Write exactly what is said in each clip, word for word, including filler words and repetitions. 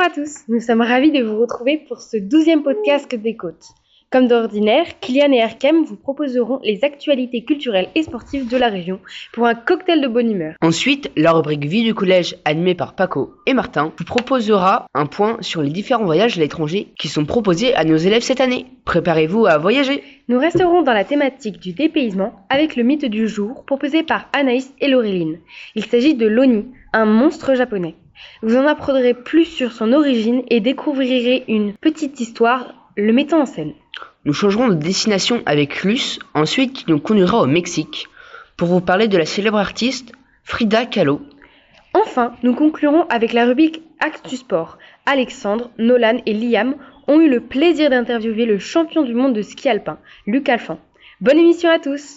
à tous, nous sommes ravis de vous retrouver pour ce douzième podcast des Côtes. Comme d'ordinaire, Kylian et Erkem vous proposeront les actualités culturelles et sportives de la région pour un cocktail de bonne humeur. Ensuite, la rubrique Vie du collège animée par Paco et Martin vous proposera un point sur les différents voyages à l'étranger qui sont proposés à nos élèves cette année. Préparez-vous à voyager. Nous resterons dans la thématique du dépaysement avec le mythe du jour proposé par Anaïs et Laureline. Il s'agit de l'Oni, un monstre japonais. Vous en apprendrez plus sur son origine et découvrirez une petite histoire le mettant en scène. Nous changerons de destination avec Luce, ensuite qui nous conduira au Mexique, pour vous parler de la célèbre artiste Frida Kahlo. Enfin, nous conclurons avec la rubrique Actu Sport. Alexandre, Nolan et Liam ont eu le plaisir d'interviewer le champion du monde de ski alpin, Luc Alphand. Bonne émission à tous!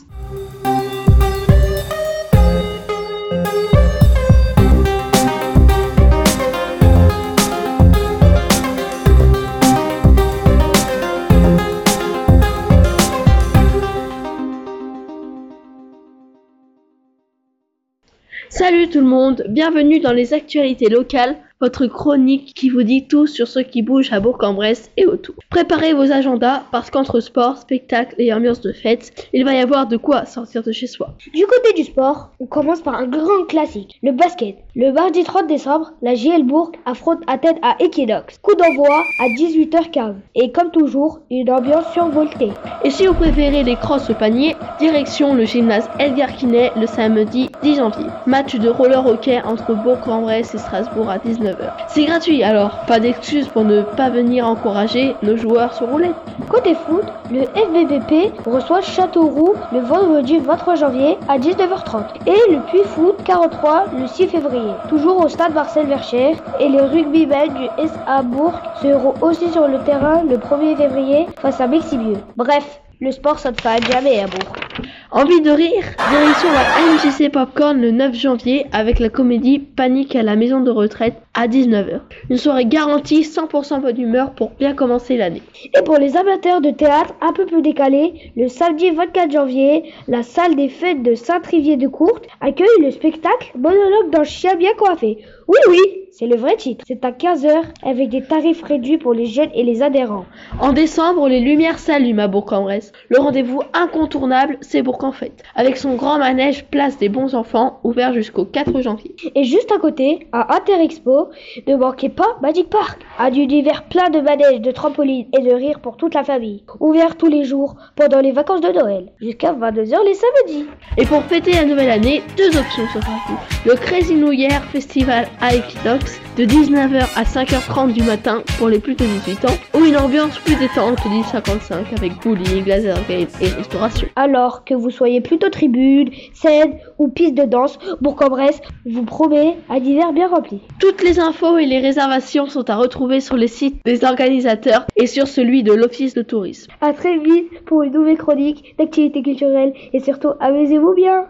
Salut tout le monde, bienvenue dans les actualités locales, votre chronique qui vous dit tout sur ce qui bouge à Bourg-en-Bresse et autour. Préparez vos agendas parce qu'entre sport, spectacle et ambiance de fête, il va y avoir de quoi sortir de chez soi. Du côté du sport, on commence par un grand classique, le basket. Le mardi trente décembre, la J L Bourg affronte Athènes à Equinox. Coup d'envoi à dix-huit heures quinze. Et comme toujours, une ambiance survoltée. Et si vous préférez les crosses au panier, direction le gymnase Edgar Quinet le samedi dix janvier. Match de roller hockey entre Bourg-en-Bresse et Strasbourg à dix-neuf heures. C'est gratuit alors, pas d'excuse pour ne pas venir encourager nos joueurs sur roulette. Côté foot, le F B B P reçoit Châteauroux le vendredi vingt-trois janvier à dix-neuf heures trente. Et le Puy Foot quarante-trois le six février. Toujours au stade Marcel Verchères. Et les rugbymen du S A Bourg seront aussi sur le terrain le premier février face à Mexibieux. Bref, le sport ça ne s'arrête jamais à Bourg. Envie de rire? Direction la M J C Popcorn le neuf janvier avec la comédie Panique à la maison de retraite à dix-neuf heures. Une soirée garantie cent pour cent bonne humeur pour bien commencer l'année. Et pour les amateurs de théâtre un peu plus décalés, le samedi vingt-quatre janvier, la salle des fêtes de Saint-Trivier-de-Courte accueille le spectacle Monologue d'un chien bien coiffé. Oui, oui, c'est le vrai titre. C'est à quinze heures avec des tarifs réduits pour les jeunes et les adhérents. En décembre, les lumières s'allument à Bourg-en-Bresse. Le rendez-vous incontournable, c'est Bourg-en-Fête. Avec son grand manège Place des Bons Enfants, ouvert jusqu'au quatre janvier. Et juste à côté, à Interexpo, ne manquez pas Magic Park. Un univers plein de manèges, de trampolines et de rires pour toute la famille. Ouvert tous les jours pendant les vacances de Noël, jusqu'à vingt-deux heures les samedis. Et pour fêter la nouvelle année, deux options s'offrent à vous. Le Crazy New Year Festival à Equinox, de dix-neuf heures à cinq heures trente du matin pour les plus de dix-huit ans, ou une ambiance plus détente de dix cinquante-cinq avec bowling, laser game et restauration. Alors que vous soyez plutôt tribune, scène ou piste de danse, Bourg-en-Bresse vous promet un hiver bien rempli. Toutes les infos et les réservations sont à retrouver sur le site des organisateurs et sur celui de l'Office de tourisme. À très vite pour une nouvelle chronique d'activités culturelles et surtout amusez-vous bien.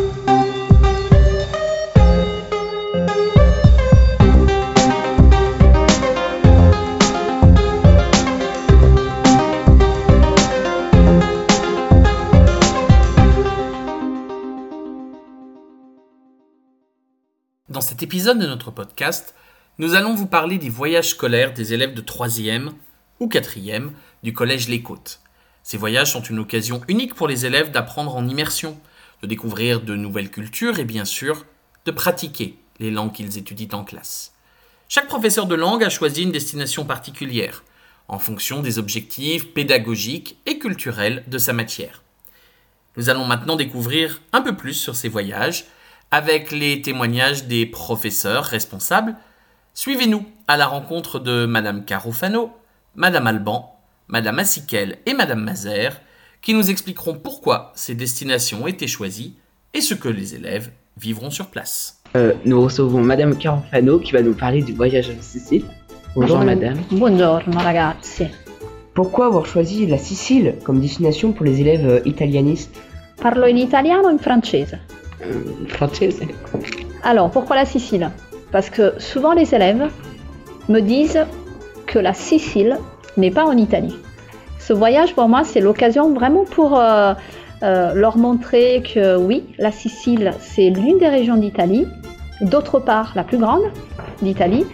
Dans cet épisode de notre podcast, nous allons vous parler des voyages scolaires des élèves de troisième ou quatrième du collège Les Côtes. Ces voyages sont une occasion unique pour les élèves d'apprendre en immersion, de découvrir de nouvelles cultures et bien sûr de pratiquer les langues qu'ils étudient en classe. Chaque professeur de langue a choisi une destination particulière en fonction des objectifs pédagogiques et culturels de sa matière. Nous allons maintenant découvrir un peu plus sur ces voyages avec les témoignages des professeurs responsables. Suivez-nous à la rencontre de Madame Carofano, Madame Alban, Madame Assiquel et Madame Mazer, qui nous expliqueront pourquoi ces destinations ont été choisies et ce que les élèves vivront sur place. Euh, nous recevons Madame Carofano qui va nous parler du voyage en Sicile. Bonjour Buon- Madame. Buongiorno ragazzi. Pourquoi avoir choisi la Sicile comme destination pour les élèves euh, italianistes? Parlo in italiano e in francese. euh, Française. Alors, pourquoi la Sicile? Parce que souvent les élèves me disent que la Sicile n'est pas en Italie. Ce voyage pour moi c'est l'occasion vraiment pour euh, euh, leur montrer que oui, la Sicile c'est l'une des régions d'Italie, d'autre part la plus grande d'Italie.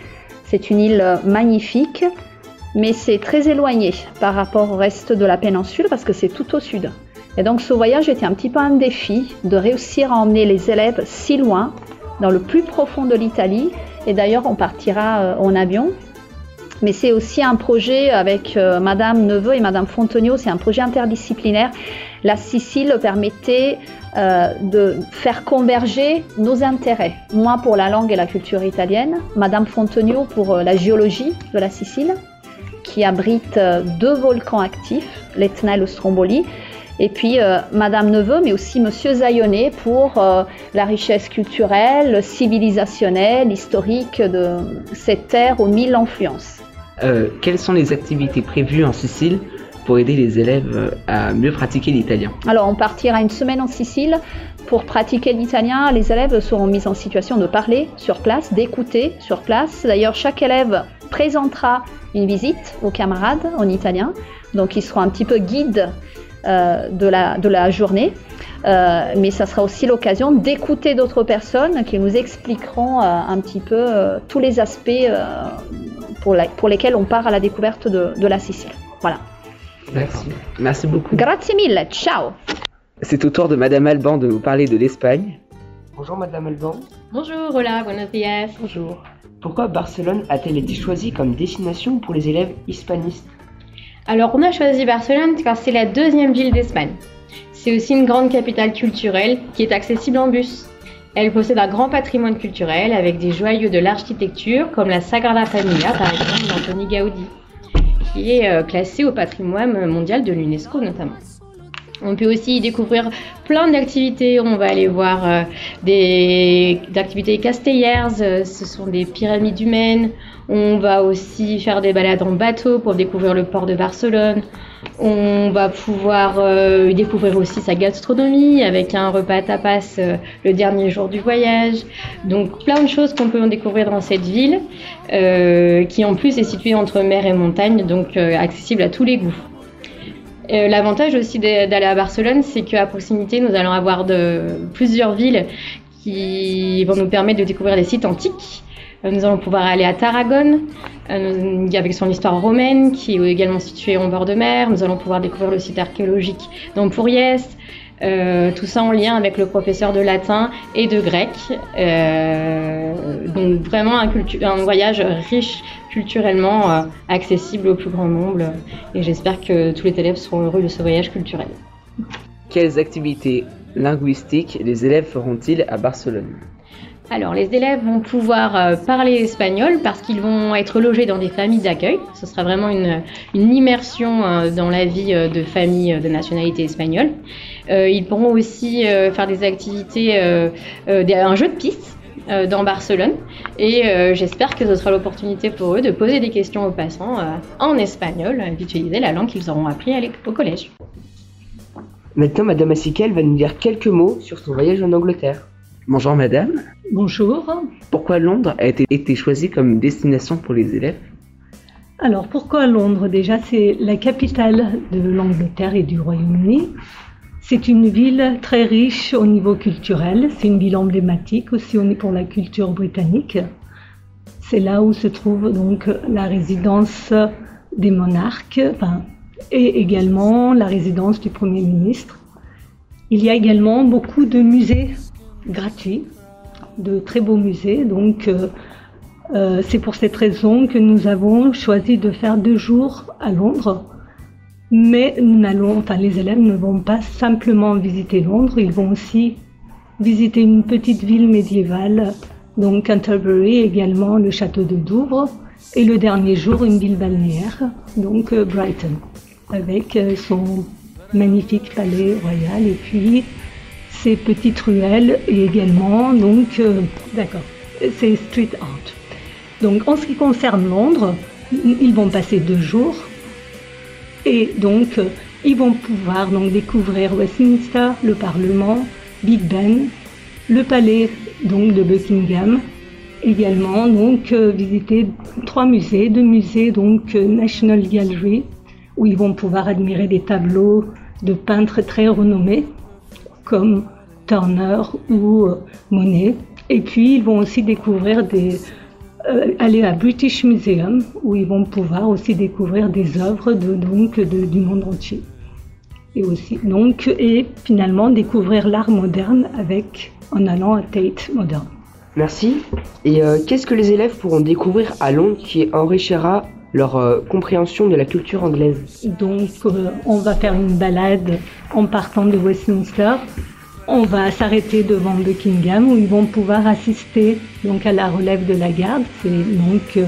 C'est une île magnifique, mais c'est très éloigné par rapport au reste de la péninsule parce que c'est tout au sud. Et donc ce voyage était un petit peu un défi de réussir à emmener les élèves si loin, dans le plus profond de l'Italie. Et d'ailleurs, on partira en avion. Mais c'est aussi un projet avec euh, Madame Neveu et Madame Fontenio, c'est un projet interdisciplinaire. La Sicile permettait euh, de faire converger nos intérêts. Moi pour la langue et la culture italienne, Madame Fontenio pour euh, la géologie de la Sicile, qui abrite euh, deux volcans actifs, l'Etna et le Stromboli. Et puis euh, Madame Neveu, mais aussi Monsieur Zaïonnet pour euh, la richesse culturelle, civilisationnelle, historique de cette terre aux mille influences. Euh, quelles sont les activités prévues en Sicile pour aider les élèves à mieux pratiquer l'italien? Alors, on partira une semaine en Sicile pour pratiquer l'italien. Les élèves seront mis en situation de parler sur place, d'écouter sur place. D'ailleurs, chaque élève présentera une visite aux camarades en italien. Donc, ils seront un petit peu guides euh, de, la, de la journée. Euh, mais ça sera aussi l'occasion d'écouter d'autres personnes qui nous expliqueront euh, un petit peu euh, tous les aspects euh, pour, la, pour lesquels on part à la découverte de, de la Sicile. Voilà. Merci. Merci beaucoup. Grazie mille. Ciao. C'est au tour de Madame Alban de nous parler de l'Espagne. Bonjour Madame Alban. Bonjour, hola, buenos días. Bonjour. Pourquoi Barcelone a-t-elle été choisie comme destination pour les élèves hispanistes? Alors, on a choisi Barcelone car c'est la deuxième ville d'Espagne. C'est aussi une grande capitale culturelle qui est accessible en bus. Elle possède un grand patrimoine culturel avec des joyaux de l'architecture comme la Sagrada Familia par exemple d'Antoni Gaudí, qui est euh, classée au patrimoine mondial de l'UNESCO notamment. On peut aussi y découvrir plein d'activités. On va aller voir euh, des, des activités castellères, euh, ce sont des pyramides humaines. On va aussi faire des balades en bateau pour découvrir le port de Barcelone. On va pouvoir euh, découvrir aussi sa gastronomie avec un repas tapas euh, le dernier jour du voyage. Donc plein de choses qu'on peut en découvrir dans cette ville euh, qui en plus est située entre mer et montagne, donc euh, accessible à tous les goûts. Euh, l'avantage aussi d'aller à Barcelone, c'est qu'à proximité, nous allons avoir de, plusieurs villes qui vont nous permettre de découvrir des sites antiques. Euh, nous allons pouvoir aller à Tarragone, euh, avec son histoire romaine, qui est également située en bord de mer. Nous allons pouvoir découvrir le site archéologique d'Empúries. Euh, tout ça en lien avec le professeur de latin et de grec. Euh, donc vraiment un, un voyage riche culturellement, euh, accessible au plus grand nombre. Et j'espère que tous les élèves seront heureux de ce voyage culturel. Quelles activités linguistiques les élèves feront-ils à Barcelone? Alors, les élèves vont pouvoir euh, parler espagnol parce qu'ils vont être logés dans des familles d'accueil. Ce sera vraiment une, une immersion euh, dans la vie euh, de familles de nationalité espagnole. Euh, ils pourront aussi euh, faire des activités, euh, euh, des, un jeu de piste euh, dans Barcelone. Et euh, j'espère que ce sera l'opportunité pour eux de poser des questions aux passants euh, en espagnol et d'utiliser la langue qu'ils auront appris à au collège. Maintenant, Madame Assikel va nous dire quelques mots sur son voyage en Angleterre. Bonjour Madame. Bonjour. Pourquoi Londres a été, été choisie comme destination pour les élèves? Alors pourquoi Londres? Déjà, c'est la capitale de l'Angleterre et du Royaume-Uni. C'est une ville très riche au niveau culturel. C'est une ville emblématique aussi pour la culture britannique. C'est là où se trouve donc la résidence des monarques, enfin, et également la résidence du Premier ministre. Il y a également beaucoup de musées gratuits, de très beaux musées. Donc euh, euh, c'est pour cette raison que nous avons choisi de faire deux jours à Londres. Mais nous n'allons, enfin, les élèves ne vont pas simplement visiter Londres, ils vont aussi visiter une petite ville médiévale, donc Canterbury, également le château de Douvres, et le dernier jour une ville balnéaire, donc euh, Brighton, avec euh, son magnifique palais royal et puis ces petites ruelles et également, donc, euh, d'accord, c'est street art. Donc, en ce qui concerne Londres, ils vont passer deux jours et donc, euh, ils vont pouvoir donc découvrir Westminster, le Parlement, Big Ben, le palais donc de Buckingham, également donc euh, visiter trois musées, deux musées donc euh, National Gallery, où ils vont pouvoir admirer des tableaux de peintres très renommés, comme Turner ou euh, Monet. Et puis, ils vont aussi découvrir des, euh, aller à British Museum où ils vont pouvoir aussi découvrir des œuvres de, donc, de, du monde entier. Et aussi, donc, et finalement découvrir l'art moderne avec, en allant à Tate Modern. Merci. Et euh, qu'est-ce que les élèves pourront découvrir à Londres qui enrichira leur euh, compréhension de la culture anglaise? Donc, euh, on va faire une balade en partant de Westminster. On va s'arrêter devant Buckingham où ils vont pouvoir assister donc à la relève de la garde. C'est donc euh,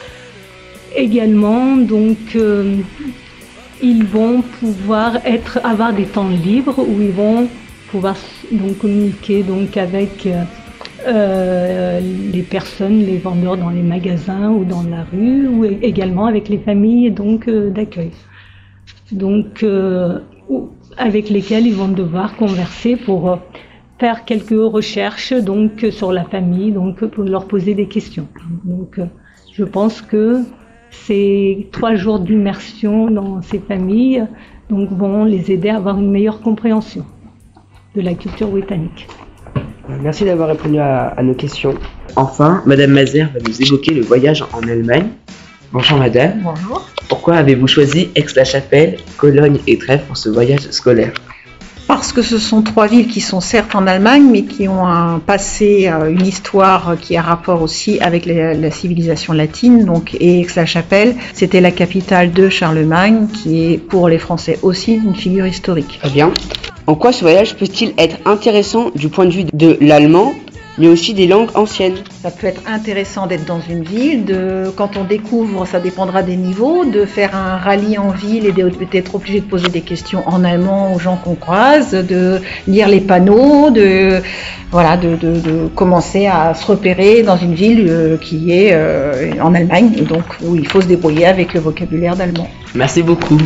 également donc euh, ils vont pouvoir être avoir des temps libres où ils vont pouvoir donc communiquer donc avec euh, euh, les personnes, les vendeurs dans les magasins ou dans la rue, ou également avec les familles donc euh, d'accueil. Donc euh, avec lesquels ils vont devoir converser pour euh, faire quelques recherches donc sur la famille, donc pour leur poser des questions. Donc euh, je pense que ces trois jours d'immersion dans ces familles donc vont les aider à avoir une meilleure compréhension de la culture britannique. Merci d'avoir répondu à, à nos questions. Enfin, Madame Mazère va nous évoquer le voyage en Allemagne. Bonjour Madame. Bonjour. Pourquoi avez-vous choisi Aix-la-Chapelle, Cologne et Trèves pour ce voyage scolaire? Parce que ce sont trois villes qui sont certes en Allemagne, mais qui ont un passé, une histoire qui a rapport aussi avec la, la civilisation latine. Donc, et Aix-la-Chapelle, c'était la capitale de Charlemagne, qui est pour les Français aussi une figure historique. Très bien. En quoi ce voyage peut-il être intéressant du point de vue de l'allemand, mais aussi des langues anciennes? Ça peut être intéressant d'être dans une ville, de, quand on découvre, ça dépendra des niveaux, de faire un rallye en ville et d'être obligé de poser des questions en allemand aux gens qu'on croise, de lire les panneaux, de, voilà, de, de, de commencer à se repérer dans une ville euh, qui est euh, en Allemagne, et donc où il faut se débrouiller avec le vocabulaire d'allemand. Merci beaucoup.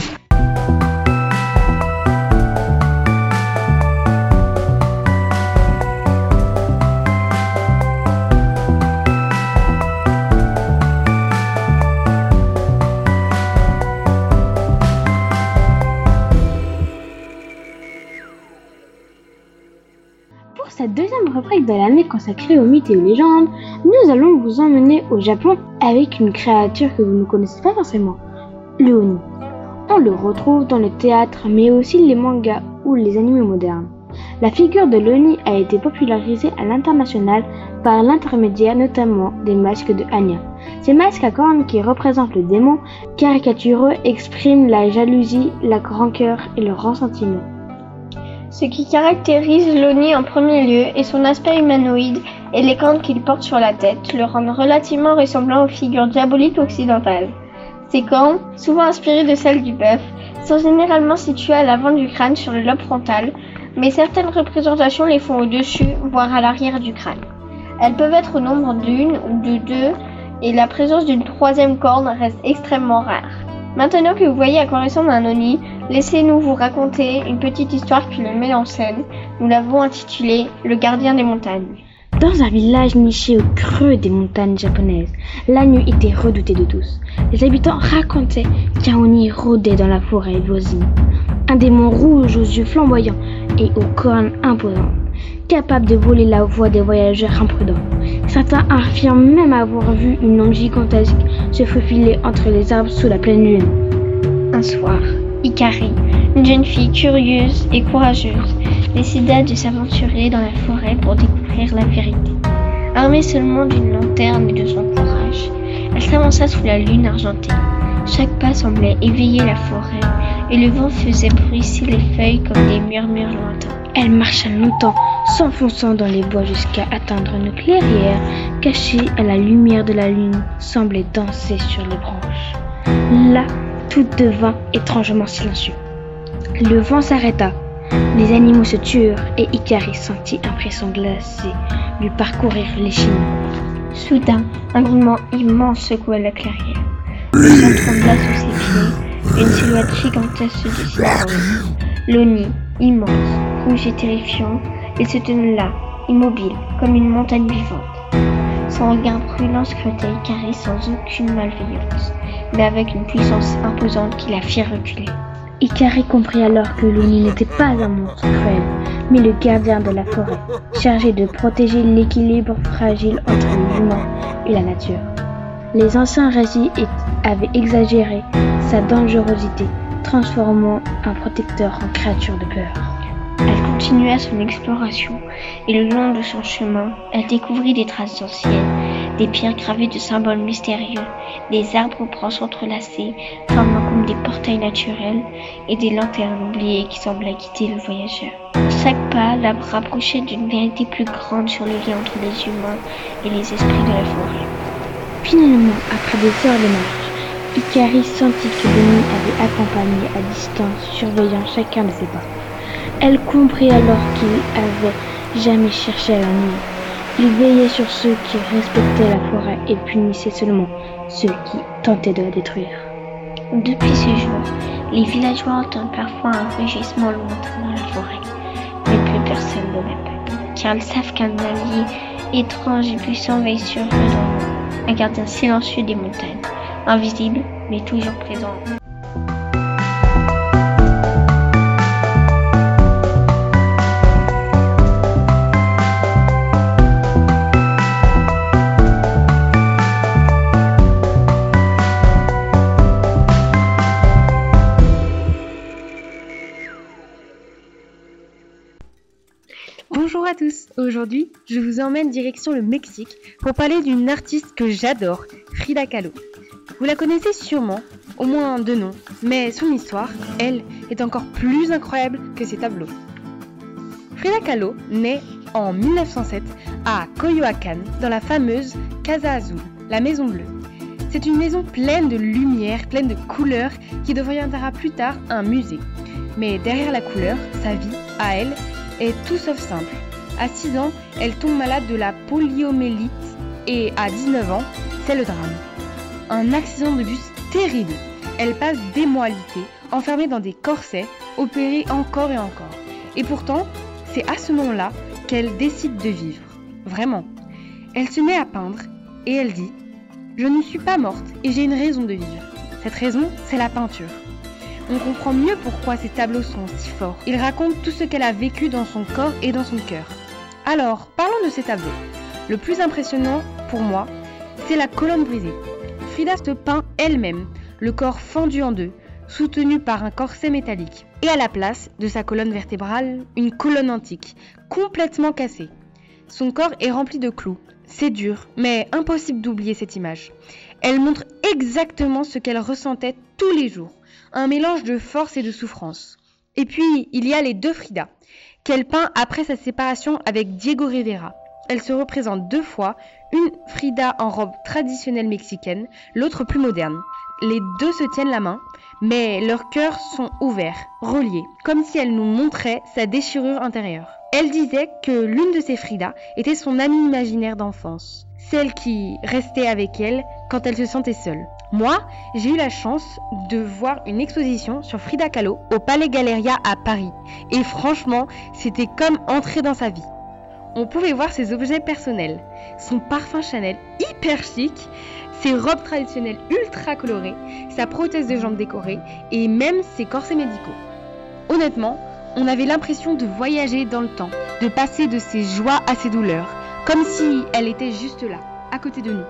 Pour cette deuxième rubrique de l'année consacrée aux mythes et aux légendes, nous allons vous emmener au Japon avec une créature que vous ne connaissez pas forcément, le Oni. On le retrouve dans le théâtre mais aussi les mangas ou les animés modernes. La figure de l'Oni a été popularisée à l'international par l'intermédiaire notamment des masques de Anya. Ces masques à cornes qui représentent le démon caricatureux expriment la jalousie, la rancœur et le ressentiment. Ce qui caractérise l'Oni en premier lieu est son aspect humanoïde et les cornes qu'il porte sur la tête le rendent relativement ressemblant aux figures diaboliques occidentales. Ces cornes, souvent inspirées de celles du bœuf, sont généralement situées à l'avant du crâne sur le lobe frontal, mais certaines représentations les font au-dessus, voire à l'arrière du crâne. Elles peuvent être au nombre d'une ou de deux, et la présence d'une troisième corne reste extrêmement rare. Maintenant que vous voyez à quoi ressemble un Oni, laissez-nous vous raconter une petite histoire qui le met en scène. Nous l'avons intitulée « Le gardien des montagnes ». Dans un village niché au creux des montagnes japonaises, la nuit était redoutée de tous. Les habitants racontaient qu'un Oni rôdait dans la forêt voisine. Un démon rouge aux yeux flamboyants et aux cornes imposantes, capable de voler la voix des voyageurs imprudents. Certains affirment même avoir vu une ombre gigantesque se faufiler entre les arbres sous la pleine lune. Un soir, Hikari, une jeune fille curieuse et courageuse, décida de s'aventurer dans la forêt pour découvrir la vérité. Armée seulement d'une lanterne et de son courage, elle s'avança sous la lune argentée. Chaque pas semblait éveiller la forêt et le vent faisait bruisser les feuilles comme des murmures lointains. Elle marcha longtemps, s'enfonçant dans les bois jusqu'à atteindre une clairière cachée à la lumière de la lune, semblait danser sur les branches. Là, tout devint étrangement silencieux. Le vent s'arrêta, les animaux se turent et Hikari sentit un frisson glacé lui parcourir l'échine. Soudain, un grondement immense secoua la clairière. Le sol trembla sous ses pieds, une silhouette gigantesque se dessina dans le L'Oni, immense, rouge et terrifiant, il se tenait là, immobile, comme une montagne vivante. Son regard brûlant scrutait Hikari sans aucune malveillance, mais avec une puissance imposante qui la fit reculer. Hikari comprit alors que l'Oni n'était pas un monstre cruel, mais le gardien de la forêt, chargé de protéger l'équilibre fragile entre l'humain et la nature. Les anciens récits avaient exagéré sa dangerosité, transformant un protecteur en créature de peur. Elle continua son exploration et le long de son chemin, elle découvrit des traces anciennes, des pierres gravées de symboles mystérieux, des arbres aux branches entrelacées, formant comme des portails naturels et des lanternes oubliées qui semblaient guider le voyageur. Chaque pas la rapprochait d'une vérité plus grande sur le lien entre les humains et les esprits de la forêt. Finalement, après des heures de marche, Ikari sentit que Lonie avait accompagné à distance, surveillant chacun de ses pas. Elle comprit alors qu'il avait jamais cherché à la nuire. Il veillait sur ceux qui respectaient la forêt et punissait seulement ceux qui tentaient de la détruire. Depuis ce jour, les villageois entendent parfois un rugissement lointain dans la forêt, mais plus personne ne répète, car ils savent qu'un allié étrange et puissant veille sur eux dans le monde, un gardien silencieux des montagnes, invisible mais toujours présent. Bonjour à tous, aujourd'hui je vous emmène direction le Mexique pour parler d'une artiste que j'adore, Frida Kahlo. Vous la connaissez sûrement, au moins de nom, mais son histoire, elle, est encore plus incroyable que ses tableaux. Frida Kahlo naît en mille neuf cent sept à Coyoacán, dans la fameuse Casa Azul, la Maison Bleue. C'est une maison pleine de lumière, pleine de couleurs, qui deviendra plus tard un musée. Mais derrière la couleur, sa vie, à elle, est tout sauf simple. À six ans, elle tombe malade de la poliomyélite et à dix-neuf ans, c'est le drame. Un accident de bus terrible. Elle passe des mois à lutter, enfermée dans des corsets, opérée encore et encore. Et pourtant, c'est à ce moment-là qu'elle décide de vivre. Vraiment. Elle se met à peindre et elle dit « Je ne suis pas morte et j'ai une raison de vivre. Cette raison, c'est la peinture. » On comprend mieux pourquoi ces tableaux sont si forts. Ils racontent tout ce qu'elle a vécu dans son corps et dans son cœur. Alors, parlons de ces tableaux. Le plus impressionnant, pour moi, c'est la colonne brisée. Frida se peint elle-même, le corps fendu en deux, soutenu par un corset métallique. Et à la place de sa colonne vertébrale, une colonne antique, complètement cassée. Son corps est rempli de clous. C'est dur, mais impossible d'oublier cette image. Elle montre exactement ce qu'elle ressentait tous les jours. Un mélange de force et de souffrance. Et puis, il y a les deux Frida, qu'elle peint après sa séparation avec Diego Rivera. Elle se représente deux fois, une Frida en robe traditionnelle mexicaine, l'autre plus moderne. Les deux se tiennent la main, mais leurs cœurs sont ouverts, reliés, comme si elle nous montrait sa déchirure intérieure. Elle disait que l'une de ces Frida était son amie imaginaire d'enfance, celle qui restait avec elle quand elle se sentait seule. Moi, j'ai eu la chance de voir une exposition sur Frida Kahlo au Palais Galleria à Paris. Et franchement, c'était comme entrer dans sa vie. On pouvait voir ses objets personnels, son parfum Chanel hyper chic, ses robes traditionnelles ultra colorées, sa prothèse de jambe décorée et même ses corsets médicaux. Honnêtement, on avait l'impression de voyager dans le temps, de passer de ses joies à ses douleurs, comme si elle était juste là, à côté de nous.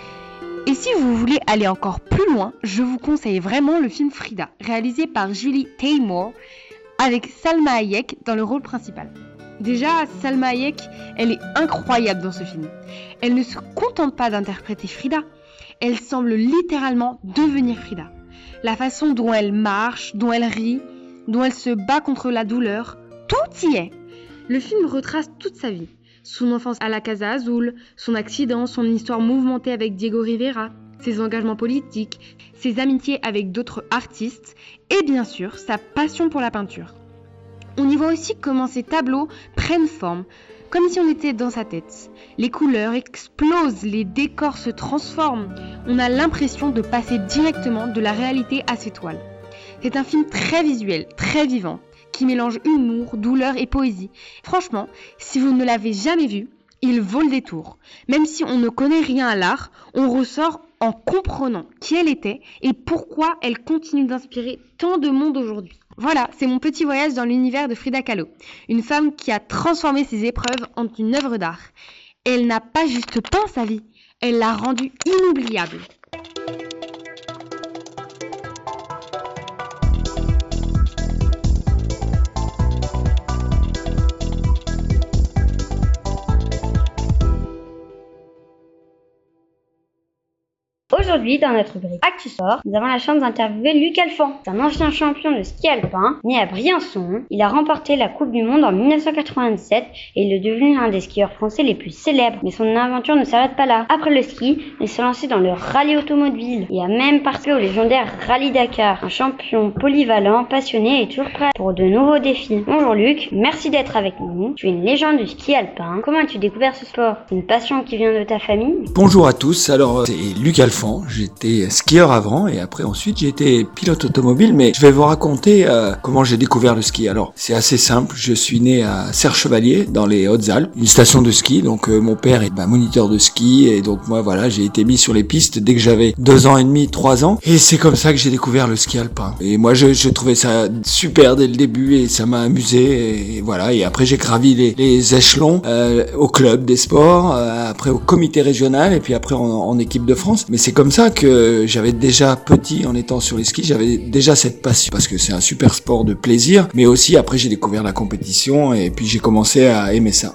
Et si vous voulez aller encore plus loin, je vous conseille vraiment le film Frida, réalisé par Julie Taymor, avec Salma Hayek dans le rôle principal. Déjà, Salma Hayek, elle est incroyable dans ce film. Elle ne se contente pas d'interpréter Frida, elle semble littéralement devenir Frida. La façon dont elle marche, dont elle rit, dont elle se bat contre la douleur, tout y est. Le film retrace toute sa vie. Son enfance à la Casa Azul, son accident, son histoire mouvementée avec Diego Rivera, ses engagements politiques, ses amitiés avec d'autres artistes et bien sûr sa passion pour la peinture. On y voit aussi comment ces tableaux prennent forme, comme si on était dans sa tête. Les couleurs explosent, les décors se transforment. On a l'impression de passer directement de la réalité à ses toiles. C'est un film très visuel, très vivant, qui mélange humour, douleur et poésie. Franchement, si vous ne l'avez jamais vu, il vaut le détour. Même si on ne connaît rien à l'art, on ressort en comprenant qui elle était et pourquoi elle continue d'inspirer tant de monde aujourd'hui. Voilà, c'est mon petit voyage dans l'univers de Frida Kahlo, une femme qui a transformé ses épreuves en une œuvre d'art. Elle n'a pas juste peint sa vie, elle l'a rendu inoubliable. Aujourd'hui, dans notre rubrique Actu Sport, nous avons la chance d'interviewer Luc Alphand. C'est un ancien champion de ski alpin, né à Briançon. Il a remporté la Coupe du Monde en dix-neuf cent quatre-vingt-dix-sept et il est devenu l'un des skieurs français les plus célèbres. Mais son aventure ne s'arrête pas là. Après le ski, il s'est lancé dans le rallye automobile et a même participé au légendaire Rallye Dakar. Un champion polyvalent, passionné et toujours prêt pour de nouveaux défis. Bonjour Luc, merci d'être avec nous. Tu es une légende du ski alpin. Comment as-tu découvert ce sport? C'est une passion qui vient de ta famille? Bonjour à tous, alors c'est Luc Alphand. J'étais skieur avant et après ensuite j'ai été pilote automobile, mais je vais vous raconter euh, comment j'ai découvert le ski. Alors c'est assez simple, je suis né à Serre-Chevalier dans les Hautes-Alpes, une station de ski, donc euh, mon père est bah, moniteur de ski et donc moi voilà j'ai été mis sur les pistes dès que j'avais deux ans et demi, trois ans et c'est comme ça que j'ai découvert le ski alpin. Et moi je, je trouvais ça super dès le début et ça m'a amusé et, et voilà et après j'ai gravi les, les échelons euh, au club des sports, euh, après au comité régional et puis après en, en équipe de France. Mais c'est comme ça que j'avais déjà petit en étant sur les skis, j'avais déjà cette passion parce que c'est un super sport de plaisir, mais aussi après j'ai découvert la compétition et puis j'ai commencé à aimer ça.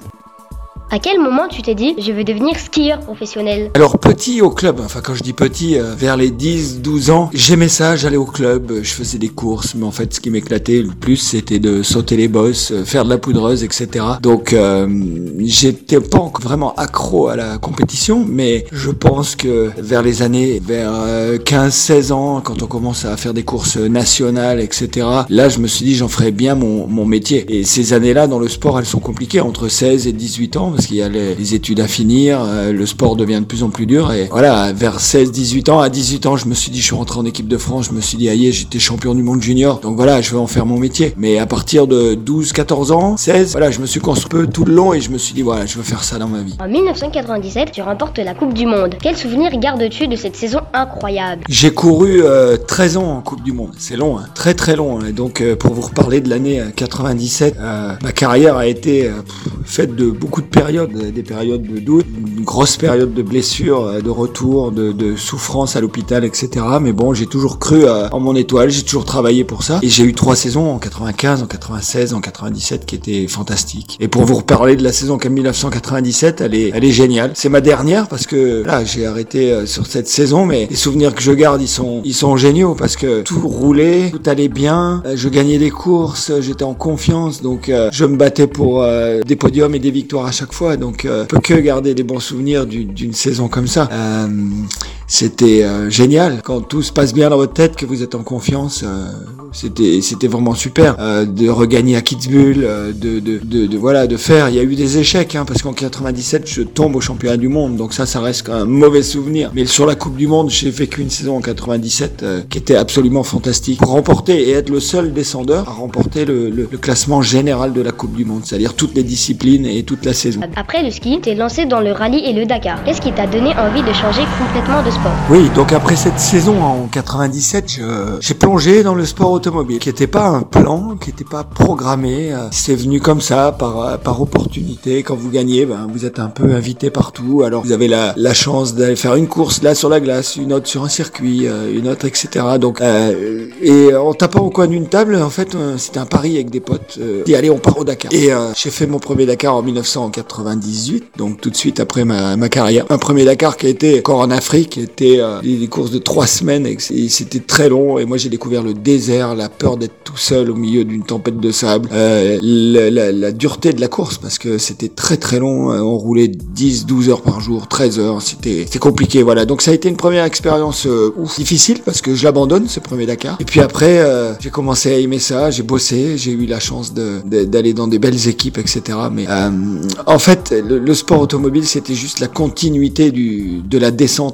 À quel moment tu t'es dit je veux devenir skieur professionnel? Alors petit au club, enfin quand je dis petit, euh, vers les dix douze ans, j'aimais ça, j'allais au club, je faisais des courses, mais en fait ce qui m'éclatait le plus c'était de sauter les bosses, faire de la poudreuse, et cetera. Donc euh, j'étais pas encore vraiment accro à la compétition, mais je pense que vers les années, vers euh, quinze seize ans, quand on commence à faire des courses nationales, et cetera, là je me suis dit j'en ferais bien mon, mon métier. Et ces années-là dans le sport elles sont compliquées, entre seize et dix-huit ans, parce qu'il y a les, les études à finir, euh, le sport devient de plus en plus dur et voilà, vers seize dix-huit ans, à dix-huit ans, je me suis dit, je suis rentré en équipe de France, je me suis dit, aïe, j'étais champion du monde junior, donc voilà, je vais en faire mon métier. Mais à partir de douze quatorze ans, seize, voilà, je me suis construit peu tout le long et je me suis dit, voilà, je veux faire ça dans ma vie. En dix-neuf cent quatre-vingt-dix-sept, tu remportes la Coupe du Monde. Quel souvenir gardes-tu de cette saison incroyable? J'ai couru euh, treize ans en Coupe du Monde, c'est long, hein, très très long, hein. Et donc euh, pour vous reparler de l'année quatre-vingt-dix-sept, euh, ma carrière a été euh, pff, faite de beaucoup de périodes, des périodes de doute, une grosse période de blessures, de retour, de, de souffrance à l'hôpital, et cetera. Mais bon, j'ai toujours cru euh, en mon étoile, j'ai toujours travaillé pour ça. Et j'ai eu trois saisons en quatre-vingt-quinze, en quatre-vingt-seize, en quatre-vingt-dix-sept qui étaient fantastiques. Et pour vous reparler de la saison mille neuf cent quatre-vingt-dix-sept, elle est, elle est géniale. C'est ma dernière parce que là, j'ai arrêté euh, sur cette saison, mais les souvenirs que je garde, ils sont, ils sont géniaux parce que tout roulait, tout allait bien. Euh, je gagnais des courses, j'étais en confiance, donc euh, je me battais pour euh, des podiums et des victoires à chaque fois. Donc euh, peut que garder des bons souvenirs d'une, d'une saison comme ça. Euh, c'était euh, génial quand tout se passe bien dans votre tête, que vous êtes en confiance. Euh, c'était c'était vraiment super euh, de regagner à Kitzbühel, euh, de, de de de voilà de faire. Il y a eu des échecs hein, parce qu'en quatre-vingt-dix-sept je tombe au championnat du monde, donc ça ça reste un mauvais souvenir. Mais sur la Coupe du Monde, j'ai vécu une saison en quatre-vingt-dix-sept euh, qui était absolument fantastique pour remporter et être le seul descendeur à remporter le, le, le classement général de la Coupe du Monde, c'est-à-dire toutes les disciplines et toute la saison. Après le ski, t'es lancé dans le rallye et le Dakar. Qu'est-ce qui t'a donné envie de changer complètement de sport? Oui, donc après cette saison en quatre-vingt-dix-sept, je, j'ai plongé dans le sport automobile, qui n'était pas un plan, qui n'était pas programmé. C'est venu comme ça, par par opportunité. Quand vous gagnez, ben vous êtes un peu invité partout. Alors vous avez la la chance d'aller faire une course là sur la glace, une autre sur un circuit, une autre, et cetera. Donc euh, et en tapant au coin d'une table, en fait, euh, c'était un pari avec des potes. Euh, dit allez, on part au Dakar. Et euh, j'ai fait mon premier Dakar en dix-neuf cent quatre-vingt-dix-huit, donc tout de suite après ma ma carrière. Un premier Dakar qui a été encore en Afrique, qui était euh, des courses de trois semaines et c'était très long. Et moi j'ai découvert le désert, la peur d'être tout seul au milieu d'une tempête de sable, euh, la, la, la dureté de la course parce que c'était très très long. On roulait dix douze heures par jour, treize heures, c'était c'était compliqué. Voilà, donc ça a été une première expérience euh, ouf, difficile parce que je l'abandonne ce premier Dakar. Et puis après euh, j'ai commencé à aimer ça, j'ai bossé, j'ai eu la chance de, de d'aller dans des belles équipes, et cetera. Mais euh, en fait le, le sport automobile c'était juste la continuité du de la descente en ski.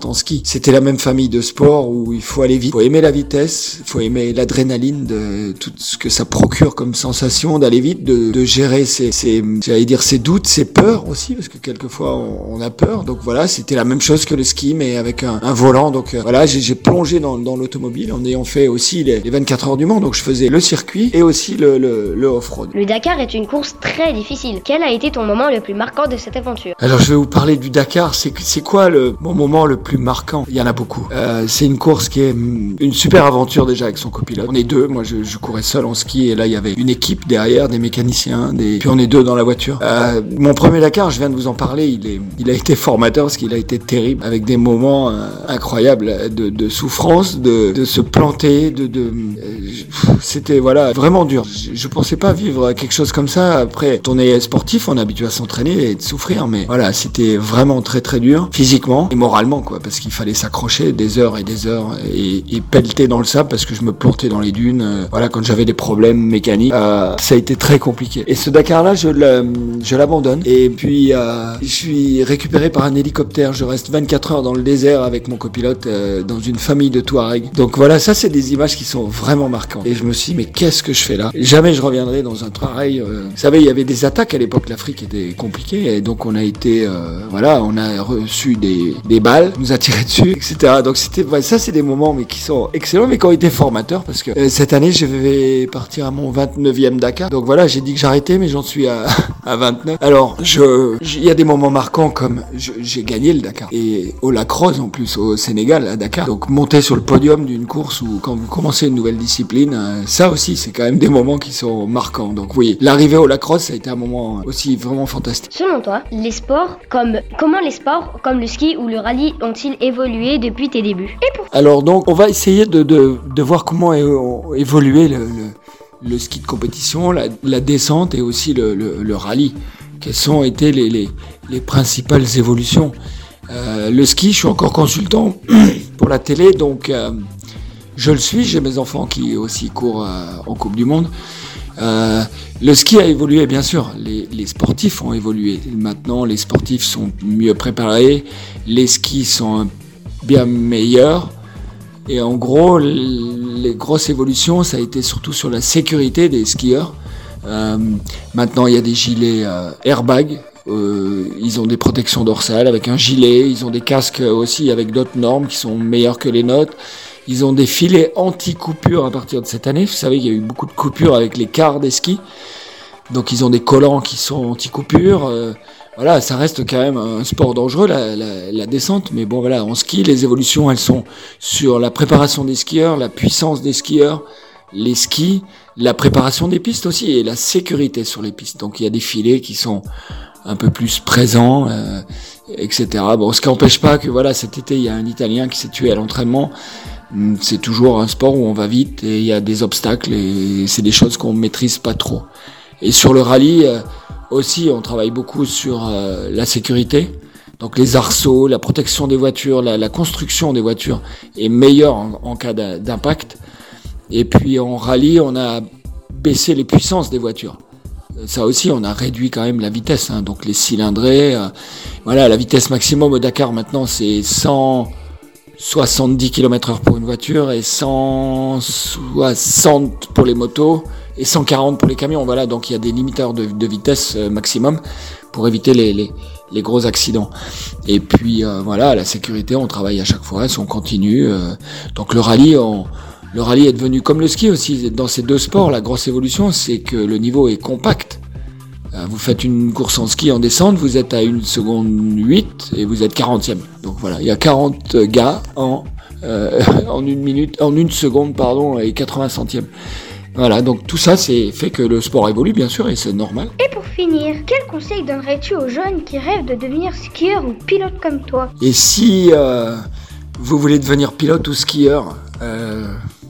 c'était la même famille de sport où il faut aller vite, il faut aimer la vitesse, il faut aimer l'adrénaline de tout ce que ça procure comme sensation d'aller vite, de, de gérer ses, ses, j'allais dire ses doutes, ses peurs aussi, parce que quelquefois on, on a peur. Donc voilà, c'était la même chose que le ski, mais avec un, un volant. Donc euh, voilà, j'ai, j'ai plongé dans, dans l'automobile en ayant fait aussi les, les vingt-quatre heures du Mans. Donc je faisais le circuit et aussi le, le, le off-road. Le Dakar est une course très difficile. Quel a été ton moment le plus marquant de cette aventure? Alors je vais vous parler du Dakar. C'est, c'est quoi le, mon moment le plus marquant? Il y en a beaucoup. Euh, c'est une course qui est une super aventure déjà avec son copilote. On est deux. Moi je, je courais seul en ski et là il y avait une équipe derrière, des mécaniciens, des... puis on est deux dans la voiture. Euh, mon premier Dakar, je viens de vous en parler, il, est, il a été formateur parce qu'il a été terrible, avec des moments euh, incroyables de, de souffrance, de, de se planter, de, de euh, c'était voilà vraiment dur. Je, je pensais pas vivre quelque chose comme ça. Après, on est sportif, on est habitué à s'entraîner et de souffrir, mais voilà, c'était vraiment très très dur, physiquement et moralement quoi, parce qu'il fallait s'accrocher des heures et des heures et, et pelleter dans le sable parce que je me plantais dans les dunes. Euh, voilà, quand j'avais des problèmes mécaniques, euh, ça a été très compliqué. Et ce Dakar-là, je, le, je l'abandonne. Et puis, euh, je suis récupéré par un hélicoptère. Je reste vingt-quatre heures dans le désert avec mon copilote euh, dans une famille de Touaregs. Donc voilà, ça c'est des images qui sont vraiment marquantes. Et je me suis dit, mais qu'est-ce que je fais là? Jamais je reviendrai dans un Touareg. Euh... Vous savez, il y avait des attaques à l'époque. L'Afrique était compliquée. Et donc on a été, euh, voilà, on a reçu des, des balles, on nous a tiré dessus, et cetera. Donc c'était, ouais, ça c'est des moments mais qui sont excellents, mais qui ont été formateurs parce que euh, cette année je vais partir à mon vingt-neuvième Dakar. Donc voilà, j'ai dit que j'arrêtais, mais j'en suis à, à vingt-neuf. Alors, je, il y a des moments marquants comme je, j'ai gagné le Dakar. Et au Lacrosse, en plus, au Sénégal, à Dakar. Donc, monter sur le podium d'une course où, quand vous commencez une nouvelle discipline, euh, ça aussi, c'est quand même des moments qui sont marquants. Donc, oui, l'arrivée au Lacrosse, ça a été un moment aussi vraiment fantastique. Selon toi, les sports, comme, comment les sports, comme le ski ou le rallye, ont-ils évolué depuis tes débuts? Et pour... Alors, donc, on va essayer de, de, de voir comment é- évoluer le, le le ski de compétition, la, la descente et aussi le, le, le rallye. Quelles ont été les, les, les principales évolutions? euh, Le ski, je suis encore consultant pour la télé, donc euh, je le suis. J'ai mes enfants qui aussi courent euh, en Coupe du Monde. Euh, le ski a évolué, bien sûr. Les, les sportifs ont évolué. Maintenant, les sportifs sont mieux préparés. Les skis sont bien meilleurs. Et en gros, les grosses évolutions, ça a été surtout sur la sécurité des skieurs. Euh, maintenant, il y a des gilets euh, airbag. Euh, ils ont des protections dorsales avec un gilet. Ils ont des casques aussi avec d'autres normes qui sont meilleures que les nôtres. Ils ont des filets anti-coupure à partir de cette année. Vous savez, il y a eu beaucoup de coupures avec les quarts des skis. Donc, ils ont des collants qui sont anti-coupure. Euh, Voilà, ça reste quand même un sport dangereux, la, la, la descente. Mais bon, voilà, en ski, les évolutions, elles sont sur la préparation des skieurs, la puissance des skieurs, les skis, la préparation des pistes aussi et la sécurité sur les pistes. Donc, il y a des filets qui sont un peu plus présents, euh, et cetera. Bon, ce qui n'empêche pas que, voilà, cet été, il y a un Italien qui s'est tué à l'entraînement. C'est toujours un sport où on va vite et il y a des obstacles et c'est des choses qu'on maîtrise pas trop. Et sur le rallye, euh, aussi, on travaille beaucoup sur euh, la sécurité. Donc les arceaux, la protection des voitures, la, la construction des voitures est meilleure en, en cas d'impact. Et puis en rallye, on a baissé les puissances des voitures. Ça aussi, on a réduit quand même la vitesse. Hein. Donc les cylindrés, euh, voilà, la vitesse maximum au Dakar maintenant, c'est cent soixante-dix kilomètres heure pour une voiture et cent soixante pour les motos. Et cent quarante pour les camions, voilà, donc il y a des limiteurs de, de vitesse euh, maximum pour éviter les, les, les gros accidents. Et puis euh, voilà, la sécurité, on travaille à chaque fois, on continue. Euh, donc le rallye, on, le rallye est devenu comme le ski aussi, dans ces deux sports, la grosse évolution, c'est que le niveau est compact. Euh, vous faites une course en ski en descente, vous êtes à une seconde huit et vous êtes quarantième. Donc voilà, il y a quarante gars en, euh, en une minute, en une seconde, pardon, et quatre-vingts centièmes. Voilà, donc tout ça, c'est fait que le sport évolue, bien sûr, et c'est normal. Et pour finir, quel conseil donnerais-tu aux jeunes qui rêvent de devenir skieur ou pilote comme toi? Et si euh, vous voulez devenir pilote ou skieur, euh,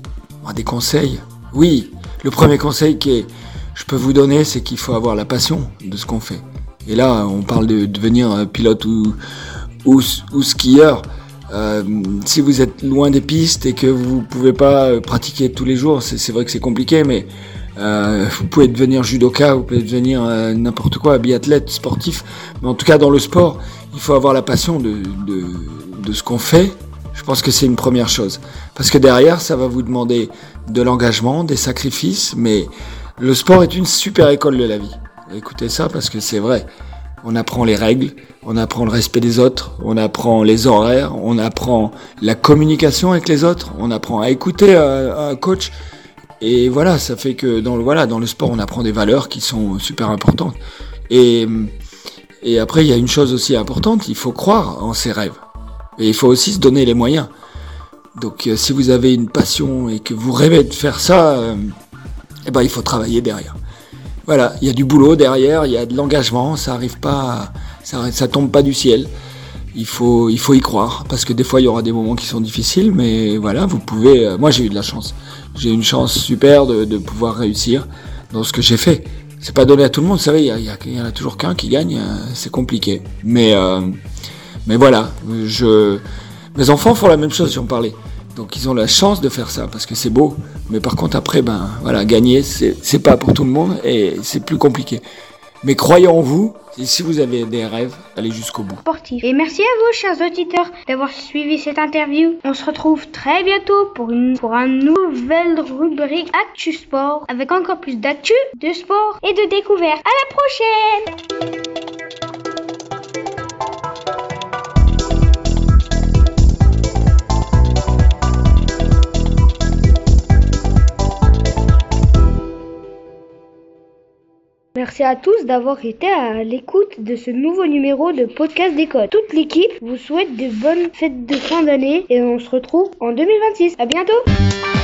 des conseils? Oui, le premier conseil que je peux vous donner, c'est qu'il faut avoir la passion de ce qu'on fait. Et là, on parle de devenir pilote ou, ou, ou skieur. Euh, si vous êtes loin des pistes et que vous pouvez pas pratiquer tous les jours, c'est, c'est vrai que c'est compliqué, mais euh, vous pouvez devenir judoka, vous pouvez devenir euh, n'importe quoi, biathlète, sportif. Mais en tout cas, dans le sport, il faut avoir la passion de, de, de ce qu'on fait Je pense que c'est une première chose. Parce que derrière, ça va vous demander de l'engagement, des sacrifices, mais le sport est une super école de la vie. Écoutez ça parce que c'est vrai. On apprend les règles, on apprend le respect des autres, on apprend les horaires, on apprend la communication avec les autres, on apprend à écouter un, un coach. Et voilà, ça fait que dans le, voilà, dans le sport, on apprend des valeurs qui sont super importantes. Et, et après, il y a une chose aussi importante, il faut croire en ses rêves. Et il faut aussi se donner les moyens. Donc euh, si vous avez une passion et que vous rêvez de faire ça, euh, eh ben, il faut travailler derrière. Voilà, il y a du boulot derrière, il y a de l'engagement, ça arrive pas, ça, ça tombe pas du ciel. Il faut, il faut y croire, parce que des fois il y aura des moments qui sont difficiles, mais voilà, vous pouvez. Euh, moi j'ai eu de la chance, j'ai eu une chance super de, de pouvoir réussir dans ce que j'ai fait. C'est pas donné à tout le monde, vous savez, il y, y, y en a toujours qu'un qui gagne, euh, c'est compliqué. Mais, euh, mais voilà, je, mes enfants font la même chose, j'en parlais. Donc ils ont la chance de faire ça parce que c'est beau, mais par contre après, ben voilà, gagner c'est, c'est pas pour tout le monde et c'est plus compliqué. Mais croyez en vous, et si vous avez des rêves, allez jusqu'au bout. Sportif. Et merci à vous, chers auditeurs, d'avoir suivi cette interview. On se retrouve très bientôt pour une pour une nouvelle rubrique Actu Sport, avec encore plus d'actu, de sport et de découvertes. À la prochaine. Merci à tous d'avoir été à l'écoute de ce nouveau numéro de Podcast Décode. Toute l'équipe vous souhaite de bonnes fêtes de fin d'année et on se retrouve en deux mille vingt-six. À bientôt!